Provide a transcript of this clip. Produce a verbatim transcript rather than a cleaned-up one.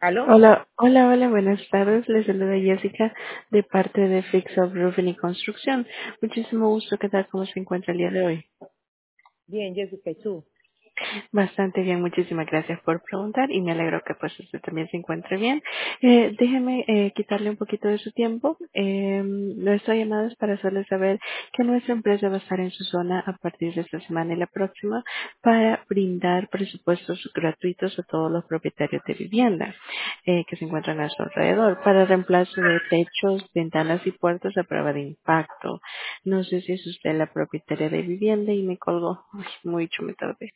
¿Aló? Hola, hola, hola, buenas tardes. Les saluda Jessica de parte de Fix Up Roofing y Construcción. Muchísimo gusto. ¿Qué tal? ¿Cómo se encuentra el día de hoy? Bien, Jessica, ¿y tú? Bastante bien, muchísimas gracias por preguntar y me alegro que pues usted también se encuentre bien. Eh, déjeme eh, quitarle un poquito de su tiempo. Eh, nuestra llamada es para hacerle saber que nuestra empresa va a estar en su zona a partir de esta semana y la próxima para brindar presupuestos gratuitos a todos los propietarios de vivienda eh, que se encuentran a su alrededor para reemplazo de techos, ventanas y puertas a prueba de impacto. No sé si es usted la propietaria de vivienda y me colgó. Uy, mucho me tardé.